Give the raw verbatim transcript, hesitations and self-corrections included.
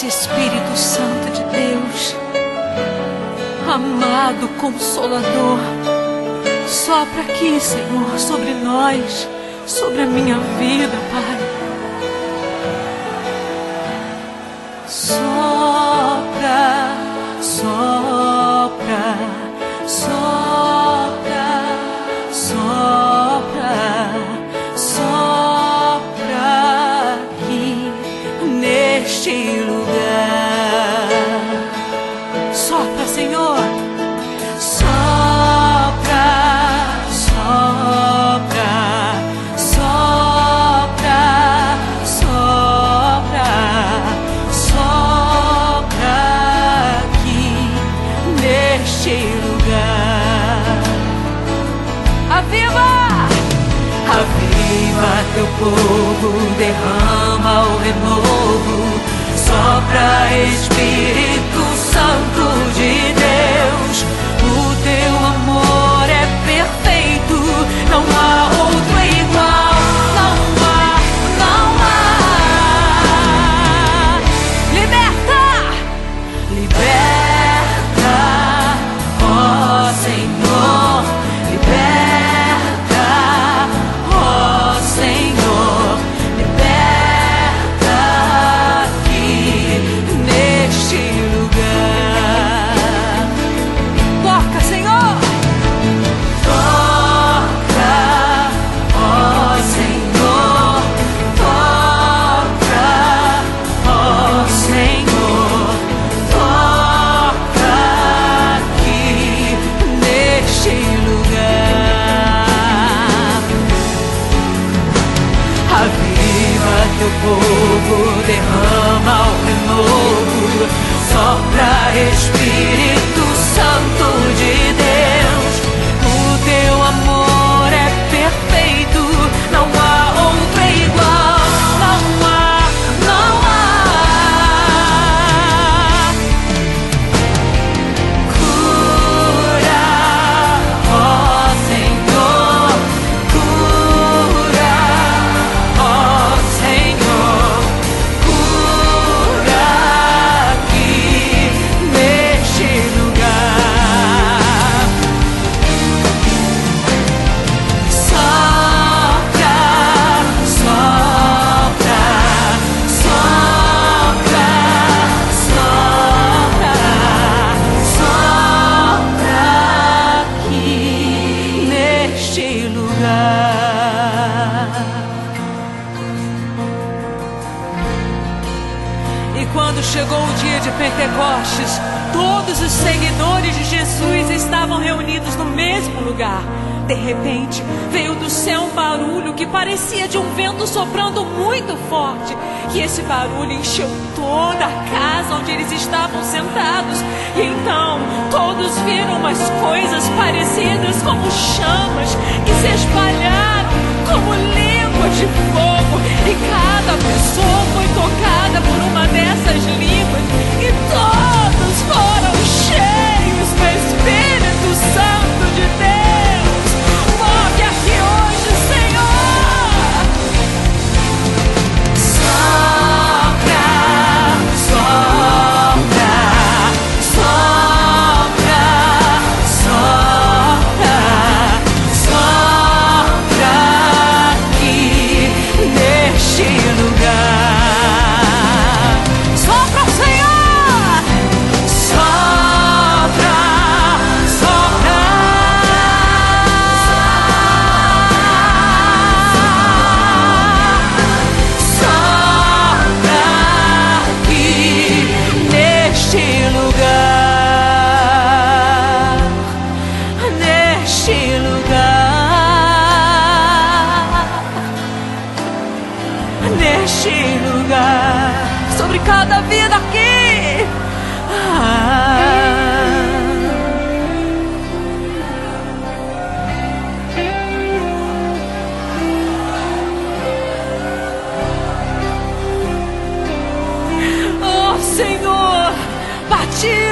Desce, Espírito Santo de Deus, amado Consolador, sopra aqui, Senhor, sobre nós, sobre a minha vida, Pai. Sopra, sopra, sopra, sopra, sopra aqui neste lugar. Sopra, Senhor. Sopra, sopra, sopra, sopra, sopra aqui neste lugar. Aviva! Aviva teu povo, derrama o renovo. Sopra, Espírito Santo de Deus. O teu amor é perfeito, não há outro igual. Não há, não há. Liberta, liberta, ó Senhor. Liberta, ó Senhor. Liberta aqui neste lugar. Toca, Senhor. Toca, ó Senhor. Toca, ó Senhor. Toca aqui neste lugar. Aviva teu povo, derrama o renovo. Sopra, Espírito Santo de Deus. O teu amor é perfeito, não há outro igual. Não há, não há. Cura, ó Senhor. Cura, ó Senhor. Cura aqui neste lugar. Sopra, sopra, sopra, sopra, sopra aqui neste lugar. E quando chegou o dia de Pentecostes, todos os seguidores de Jesus estavam reunidos no mesmo lugar. De repente, veio do céu um barulho que parecia de um vento soprando muito forte. E esse barulho encheu toda a casa onde eles estavam sentados. E então, todos viram umas coisas parecidas como chamas que se espalharam como línguas de fogo. E cada pessoa foi tocada por uma dessas línguas. E todos foram cheios do Espírito Santo de Deus. Move aqui hoje, Senhor. Sopra, sopra, sopra, sopra, sopra aqui neste lugar. Sopra, Senhor. Sopra, sopra. Sopra aqui neste lugar. Neste lugar. Neste lugar. Sobre cada vida aqui. Ah. Oh, Senhor, batiza